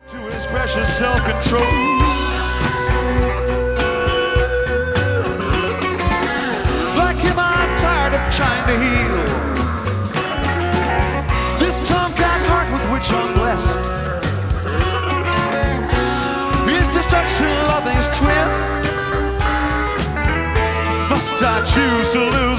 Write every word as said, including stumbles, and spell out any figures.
To his precious self-control. Like him, I'm tired of trying to heal this tomcat heart with which I'm blessed. His destruction loving his twin. Must I choose to lose?